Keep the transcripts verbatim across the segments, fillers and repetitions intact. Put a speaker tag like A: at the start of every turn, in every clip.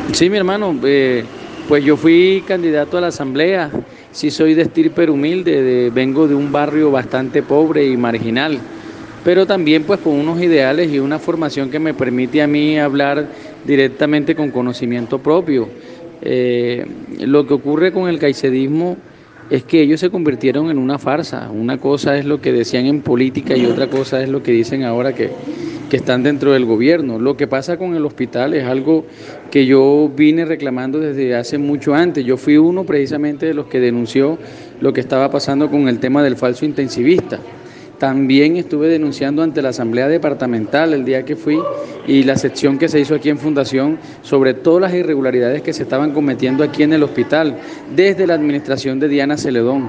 A: Sí, mi hermano, eh, pues yo fui candidato a la asamblea, sí soy de estirpe humilde, de- vengo de un barrio bastante pobre y marginal, pero también pues con unos ideales y una formación que me permite a mí hablar directamente con conocimiento propio. Eh, lo que ocurre con el caicevismo es que ellos se convirtieron en una farsa. Una cosa es lo que decían en política y otra cosa es lo que dicen ahora que, que están dentro del gobierno. Lo que pasa con el hospital es algo que yo vine reclamando desde hace mucho antes. Yo fui uno precisamente de los que denunció lo que estaba pasando con el tema del falso intensivista. También estuve denunciando ante la Asamblea Departamental el día que fui y la sección que se hizo aquí en Fundación sobre todas las irregularidades que se estaban cometiendo aquí en el hospital desde la administración de Diana Celedón.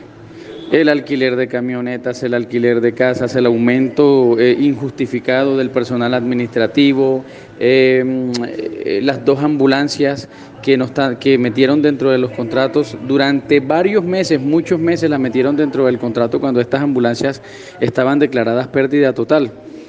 A: El alquiler de camionetas, el alquiler de casas, el aumento eh, injustificado del personal administrativo, eh, eh, las dos ambulancias que, no está, que metieron dentro de los contratos durante varios meses, muchos meses las metieron dentro del contrato cuando estas ambulancias estaban declaradas pérdida total.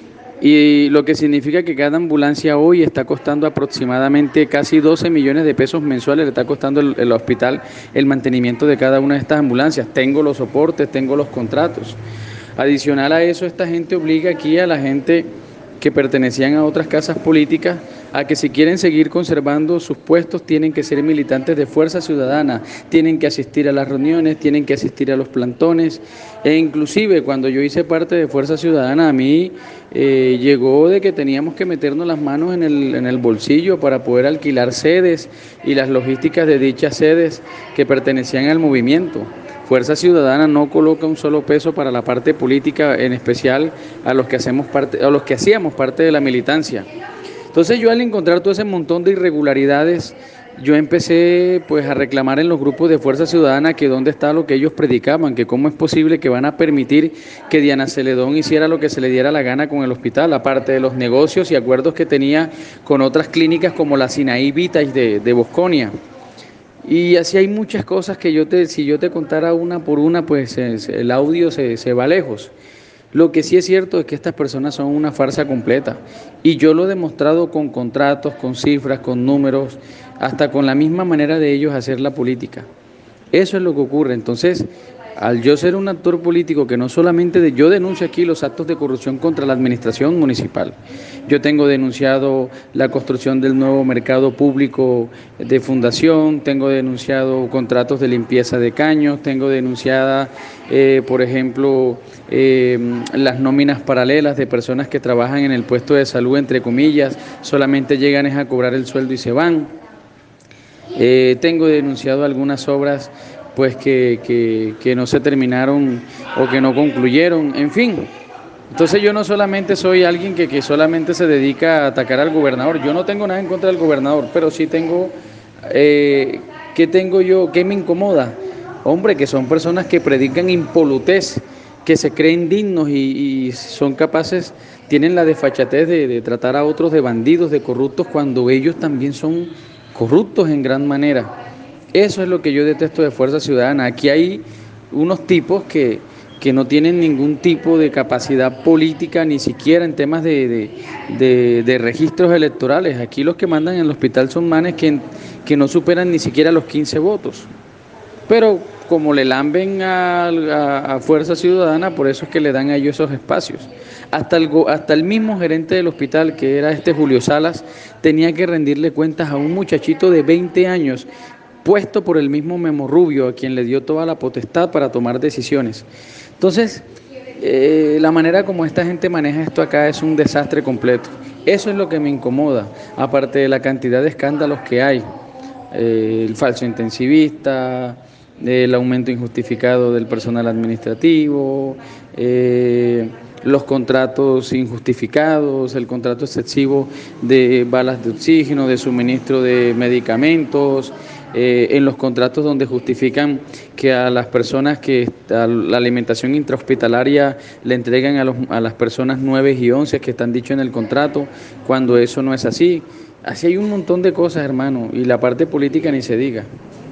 A: Y lo que significa que cada ambulancia hoy está costando aproximadamente casi doce millones de pesos mensuales, le está costando el, el hospital el mantenimiento de cada una de estas ambulancias. Tengo los soportes, tengo los contratos. Adicional a eso, esta gente obliga aquí a la gente que pertenecían a otras casas políticas a que si quieren seguir conservando sus puestos tienen que ser militantes de Fuerza Ciudadana, tienen que asistir a las reuniones, tienen que asistir a los plantones e inclusive cuando yo hice parte de Fuerza Ciudadana a mí eh, llegó de que teníamos que meternos las manos en el, en el bolsillo para poder alquilar sedes y las logísticas de dichas sedes que pertenecían al movimiento. Fuerza Ciudadana no coloca un solo peso para la parte política, en especial a los que hacemos parte, a los que hacíamos parte de la militancia. Entonces yo al encontrar todo ese montón de irregularidades, yo empecé pues a reclamar en los grupos de Fuerza Ciudadana que dónde está lo que ellos predicaban, que cómo es posible que van a permitir que Diana Celedón hiciera lo que se le diera la gana con el hospital, aparte de los negocios y acuerdos que tenía con otras clínicas como la Sinaí Vitais de, de Bosconia. Y así hay muchas cosas que yo te, si yo te contara una por una, pues eh, el audio se, se va lejos. Lo que sí es cierto es que estas personas son una farsa completa. Y yo lo he demostrado con contratos, con cifras, con números, hasta con la misma manera de ellos hacer la política. Eso es lo que ocurre. Entonces, al yo ser un actor político que no solamente de, yo denuncio aquí los actos de corrupción contra la administración municipal. Yo tengo denunciado la construcción del nuevo mercado público de fundación, tengo denunciado contratos de limpieza de caños, tengo denunciada, eh, por ejemplo, eh, las nóminas paralelas de personas que trabajan en el puesto de salud, entre comillas, solamente llegan es a cobrar el sueldo y se van. Eh, tengo denunciado algunas obras pues que, que, que no se terminaron o que no concluyeron, en fin. Entonces yo no solamente soy alguien que, que solamente se dedica a atacar al gobernador, yo no tengo nada en contra del gobernador, pero sí tengo, eh, ¿qué tengo yo? ¿Qué me incomoda? Hombre, que son personas que predican impolutez, que se creen dignos y, y son capaces, tienen la desfachatez de, de tratar a otros de bandidos, de corruptos, cuando ellos también son corruptos en gran manera. Eso es lo que yo detesto de Fuerza Ciudadana. Aquí hay unos tipos que, que no tienen ningún tipo de capacidad política, ni siquiera en temas de, de, de, de registros electorales. Aquí los que mandan en el hospital son manes que, que no superan ni siquiera los quince votos. Pero como le lamben a, a, a Fuerza Ciudadana, por eso es que le dan a ellos esos espacios. Hasta el, hasta el mismo gerente del hospital, que era este Julio Salas, tenía que rendirle cuentas a un muchachito de veinte años, puesto por el mismo Memo Rubio, a quien le dio toda la potestad para tomar decisiones. Entonces, eh, la manera como esta gente maneja esto acá es un desastre completo. Eso es lo que me incomoda, aparte de la cantidad de escándalos que hay. Eh, el falso intensivista, el aumento injustificado del personal administrativo, eh, los contratos injustificados, el contrato excesivo de balas de oxígeno, de suministro de medicamentos, eh, en los contratos donde justifican que a las personas que a la alimentación intrahospitalaria le entregan a, los, a las personas nueve y once que están dicho en el contrato, cuando eso no es así. Así hay un montón de cosas, hermano, y la parte política ni se diga.